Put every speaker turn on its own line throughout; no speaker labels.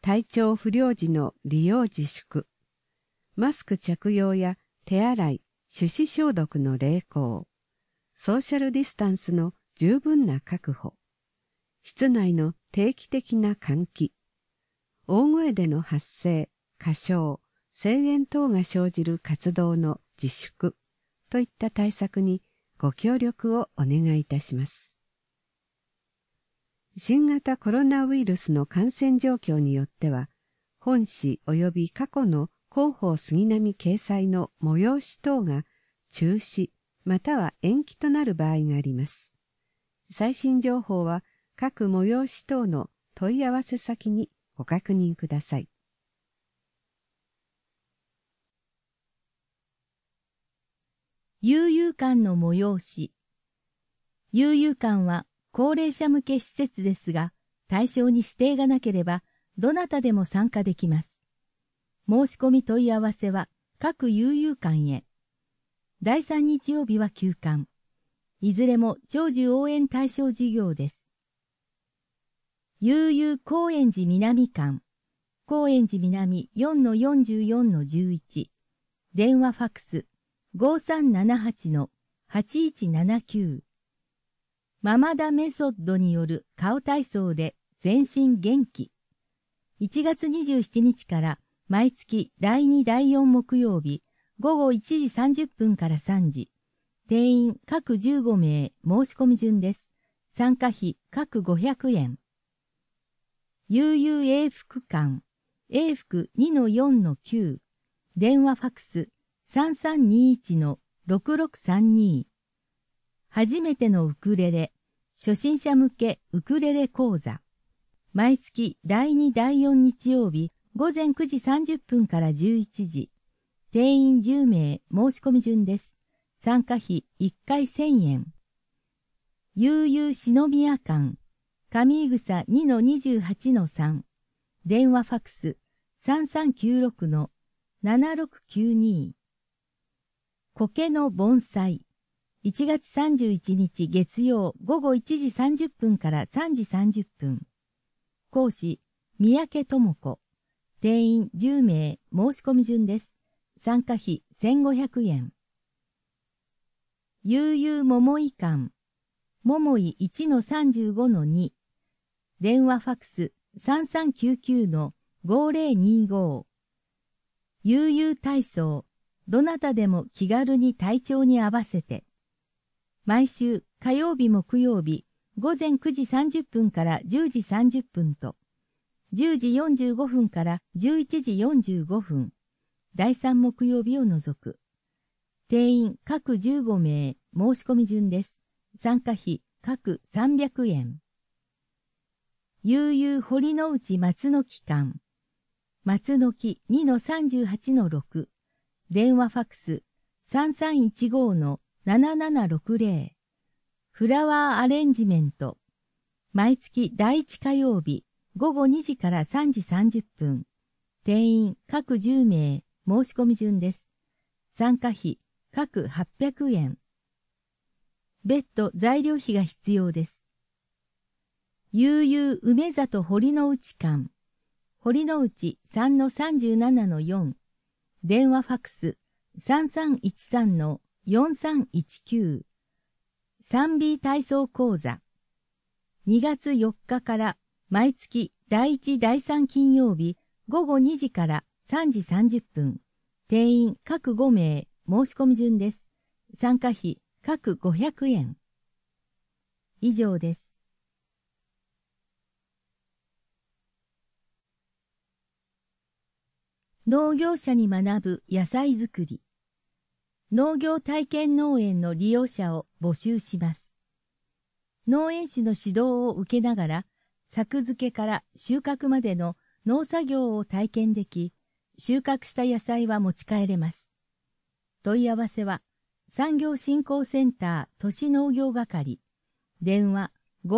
体調不良時の利用自粛、マスク着用や手洗い、手指消毒の励行、ソーシャルディスタンスの十分な確保、室内の定期的な換気、大声での発声、歌唱、声援等が生じる活動の自粛といった対策にご協力をお願いいたします。新型コロナウイルスの感染状況によっては、本誌及び過去の広報杉並掲載の催し等が中止または延期となる場合があります。最新情報は各催し等の問い合わせ先にご確認ください。
悠々館の催し。悠々館は高齢者向け施設ですが、対象に指定がなければ、どなたでも参加できます。申し込み問い合わせは各悠々館へ。第3日曜日は休館。いずれも長寿応援対象事業です。悠々高円寺南館。高円寺南 4-44-11。電話ファックス 5378-8179。ママダメソッドによる顔体操で全身元気。1月27日から毎月第2第4木曜日午後1時30分から3時。定員各15名申し込み順です。参加費各500円。悠々英福館。英福 2-4-9。電話ファックス 3321-6632。初めてのウクレレ。初心者向けウクレレ講座。毎月第2第4日曜日午前9時30分から11時。定員10名申し込み順です。参加費1回1000円。悠々篠宮館。上井草 2-28-3。電話ファックス 3396-7692。苔の盆栽。1月31日月曜午後1時30分から3時30分。講師、三宅智子。定員10名申し込み順です。参加費1500円。悠々桃井館。桃井 1-35-2。電話ファックス 3399-5025。悠々体操。どなたでも気軽に体調に合わせて。毎週火曜日木曜日午前9時30分から10時30分と、10時45分から11時45分、第3木曜日を除く。定員各15名申し込み順です。参加費各300円。悠々堀之内松の木館。松の木 2-38-6。電話ファックス 3315-7760。フラワーアレンジメント。毎月第1火曜日午後2時から3時30分。定員各10名申し込み順です。参加費各800円。別途材料費が必要です。悠々梅里堀之内館。堀之内 3-37-4。電話ファックス 3313-4319。3B 体操講座。2月4日から毎月第1第3金曜日午後2時から3時30分。定員各5名申し込み順です。参加費各500円。以上です。農業者に学ぶ野菜作り。農業体験農園の利用者を募集します。農園主の指導を受けながら、作付けから収穫までの農作業を体験でき、収穫した野菜は持ち帰れます。問い合わせは、産業振興センター都市農業係、電話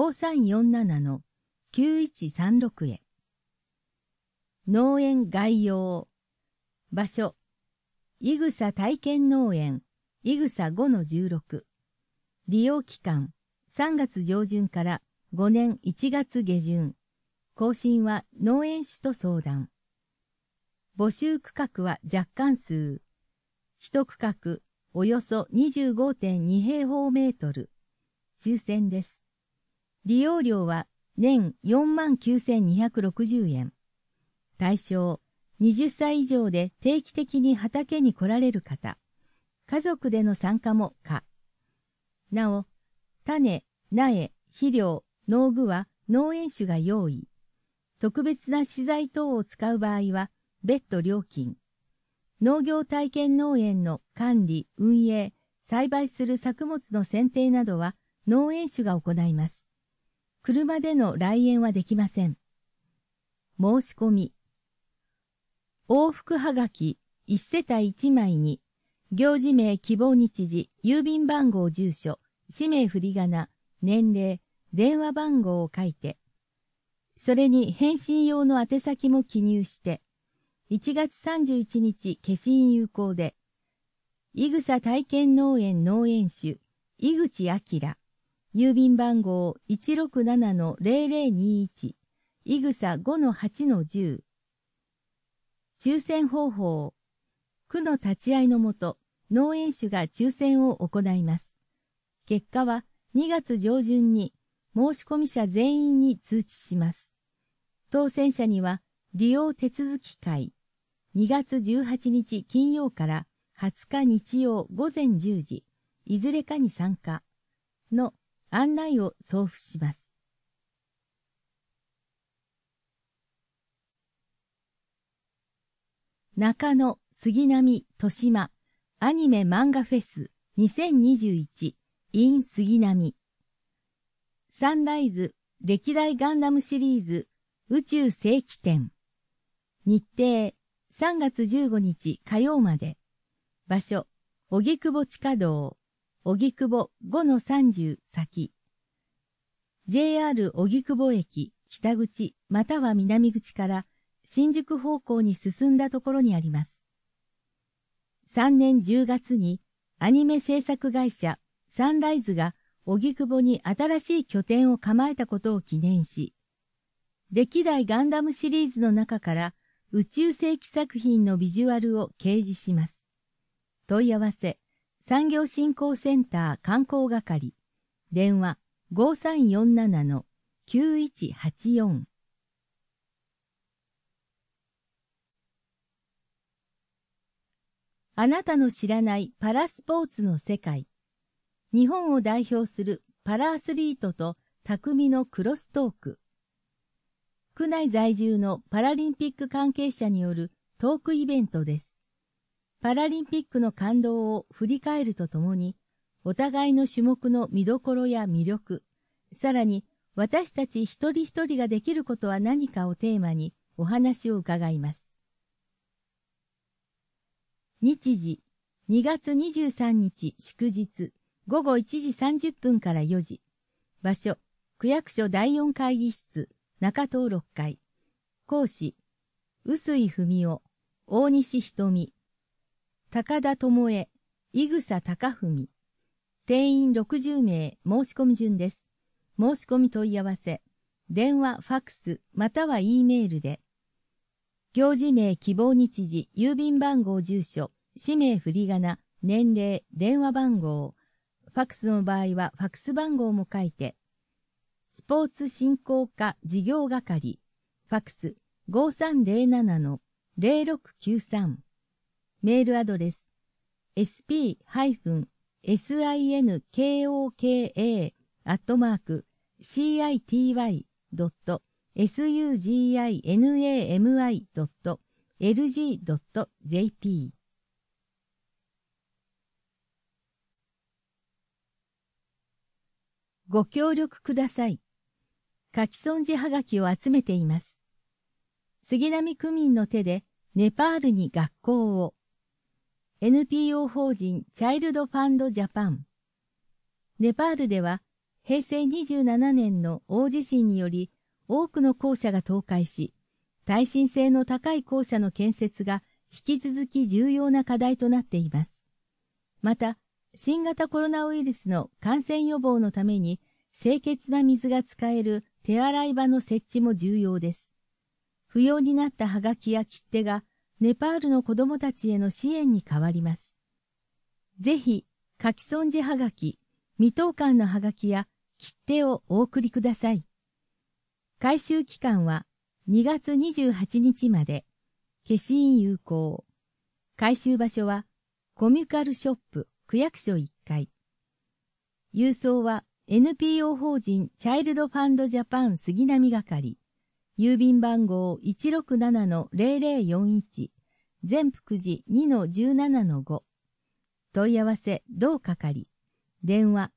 5347-9136 へ。農園概要。場所、いぐさ体験農園、いぐさ 5-16。利用期間、3月上旬から5年1月下旬。 更新は農園主と相談。募集区画は若干数。1区画およそ 25.2 平方メートル。抽選です。利用料は年 49,260 円。対象、20歳以上で定期的に畑に来られる方。家族での参加も可。なお、種、苗、肥料、農具は農園主が用意。特別な資材等を使う場合は別途料金。農業体験農園の管理、運営、栽培する作物の選定などは農園主が行います。車での来園はできません。申し込み。往復はがき1世帯1枚に、行事名、希望日時、郵便番号、住所、氏名振り仮名、年齢、電話番号を書いて、それに返信用の宛先も記入して、1月31日消印有効で、井草体験農園農園主、井口明、郵便番号 167-0021、井草 5-8-10。抽選方法。区の立ち会いのもと、農園主が抽選を行います。結果は2月上旬に申し込み者全員に通知します。当選者には利用手続き会、2月18日金曜から20日日曜午前10時、いずれかに参加の案内を送付します。中野杉並豊島アニメ漫画フェス2021 in 杉並サンライズ歴代ガンダムシリーズ宇宙世紀展日程3月15日火曜まで場所荻窪地下道荻窪 5-30 先 JR 荻窪駅北口または南口から新宿方向に進んだところにあります。3年10月にアニメ制作会社サンライズが荻窪に新しい拠点を構えたことを記念し、歴代ガンダムシリーズの中から宇宙世紀作品のビジュアルを掲示します。問い合わせ、産業振興センター観光係、電話 5347-9184。あなたの知らないパラスポーツの世界。日本を代表するパラアスリートと匠のクロストーク。区内在住のパラリンピック関係者によるトークイベントです。パラリンピックの感動を振り返るとともに、お互いの種目の見どころや魅力、さらに私たち一人一人ができることは何かをテーマにお話を伺います。日時、2月23日祝日、午後1時30分から4時。場所、区役所第4会議室、中東6階。講師、臼井文夫、大西瞳、高田智恵、井草貴文。定員60名申し込み順です。申し込み問い合わせ、電話、ファックス、または E メールで。行事名、希望日時、郵便番号、住所、氏名振り仮名、年齢、電話番号、ファックスの場合はファックス番号も書いて、スポーツ振興課事業係、ファックス 5307-0693、メールアドレス、sp-city-city.suginami.lg.jpご協力ください。書き損じはがきを集めています。杉並区民の手でネパールに学校を。NPO 法人チャイルドファンドジャパン。ネパールでは平成27年の大地震により多くの校舎が倒壊し、耐震性の高い校舎の建設が引き続き重要な課題となっています。また、新型コロナウイルスの感染予防のために清潔な水が使える手洗い場の設置も重要です。不要になったはがきや切手がネパールの子どもたちへの支援に変わります。ぜひ、書き損じはがき、未投函のはがきや切手をお送りください。回収期間は2月28日まで、消印有効。回収場所はコミュカルショップ区役所1階。郵送は NPO 法人チャイルドファンドジャパン杉並係。郵便番号 167-0041 全福寺 2-17-5 問い合わせ同係電話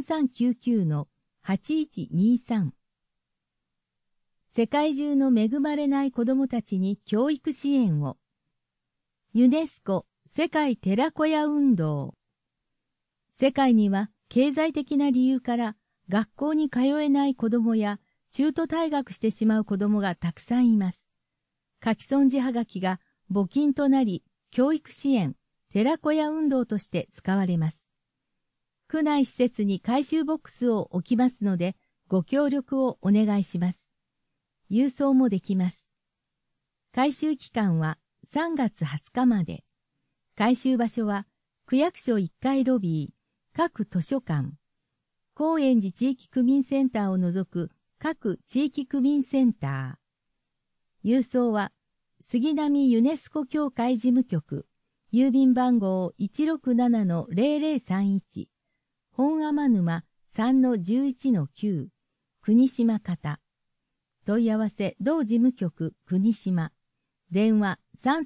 3399-8123 世界中の恵まれない子どもたちに教育支援をユネスコ世界寺子屋運動世界には経済的な理由から学校に通えない子どもや中途退学してしまう子どもがたくさんいます。書き損じはがきが募金となり、教育支援、寺子屋運動として使われます。区内施設に回収ボックスを置きますので、ご協力をお願いします。郵送もできます。回収期間は3月20日まで。回収場所は、区役所1階ロビー、各図書館、高円寺地域区民センターを除く各地域区民センター。郵送は、杉並ユネスコ協会事務局、郵便番号 167-0031、本天沼 3-11-9、国島方。問い合わせ同事務局国島。電話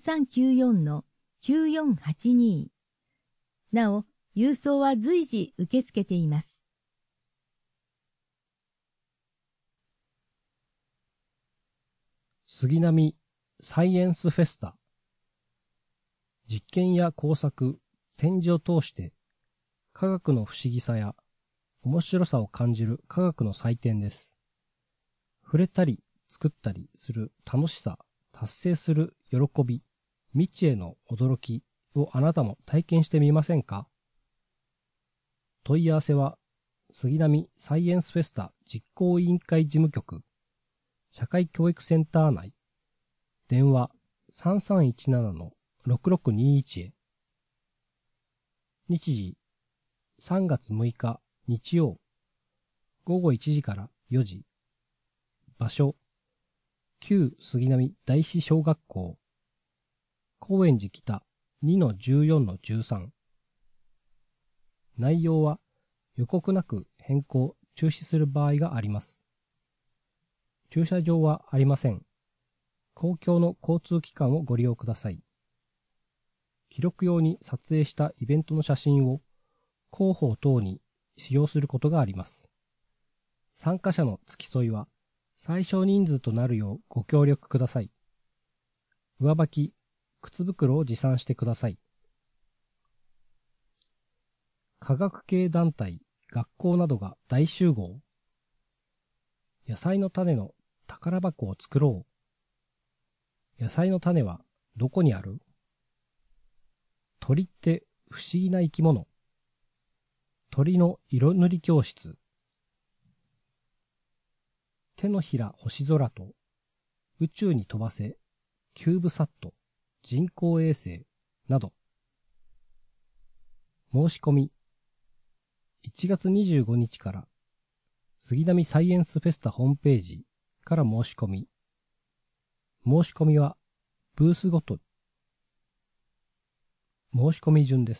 3394-9482。なお、郵送は随時受け付けています。
杉並サイエンスフェスタ。実験や工作、展示を通して科学の不思議さや面白さを感じる科学の祭典です。触れたり作ったりする楽しさ、達成する喜び、未知への驚きをあなたも体験してみませんか？問い合わせは杉並サイエンスフェスタ実行委員会事務局社会教育センター内、電話 3317-6621 へ。日時、3月6日日曜、午後1時から4時。場所、旧杉並第四小学校、高円寺北 2-14-13。内容は予告なく変更・中止する場合があります。駐車場はありません。公共の交通機関をご利用ください。記録用に撮影したイベントの写真を広報等に使用することがあります。参加者の付き添いは最小人数となるようご協力ください。上履き、靴袋を持参してください。科学系団体、学校などが大集合。野菜の種の宝箱を作ろう。野菜の種はどこにある？鳥って不思議な生き物。鳥の色塗り教室。手のひら星空と宇宙に飛ばせキューブサット人工衛星など。申し込み1月25日から杉並サイエンスフェスタホームページから申し込み。申し込みはブースごと。申し込み順です。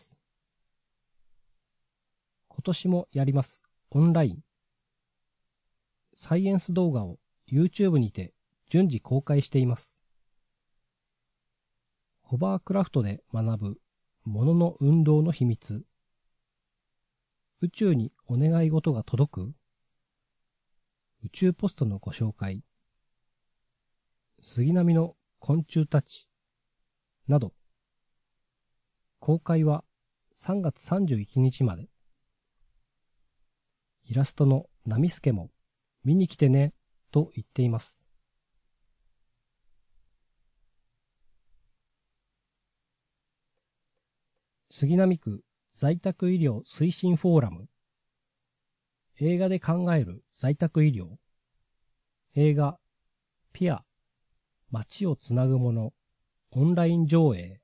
今年もやります。オンライン。サイエンス動画を YouTube にて順次公開しています。ホバークラフトで学ぶものの運動の秘密。宇宙にお願い事が届く？宇宙ポストのご紹介。杉並の昆虫たち。など。公開は3月31日まで。イラストのナミスケも見に来てねと言っています。杉並区在宅医療推進フォーラム。映画で考える在宅医療。 映画、ピア、街をつなぐもの、オンライン上映。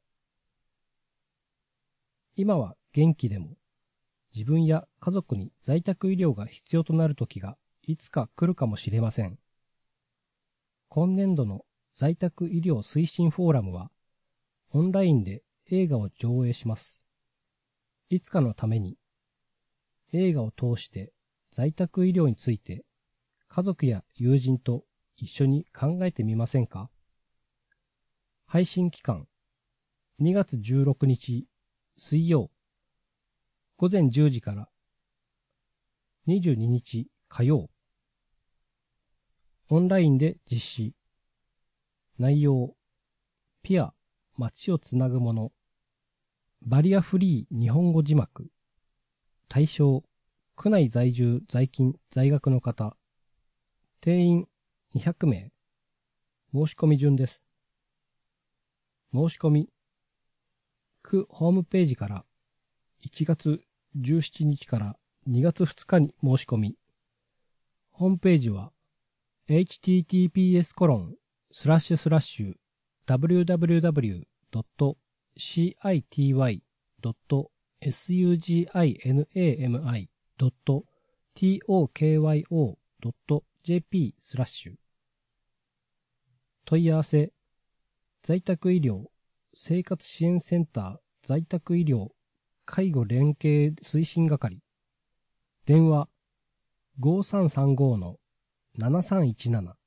今は元気でも、自分や家族に在宅医療が必要となる時がいつか来るかもしれません。今年度の在宅医療推進フォーラムは、オンラインで映画を上映します。いつかのために、映画を通して在宅医療について家族や友人と一緒に考えてみませんか？配信期間、2月16日水曜、午前10時から22日火曜、オンラインで実施。内容、ピア、街をつなぐもの、バリアフリー日本語字幕、対象、区内在住在勤在学の方、定員200名、申し込み順です。申し込み、区ホームページから1月17日から2月2日に申し込み、ホームページは https://www.city.sugimi.tokyo.jp/ 問い合わせ、在宅医療生活支援センター在宅医療介護連携推進係、電話 5335-7317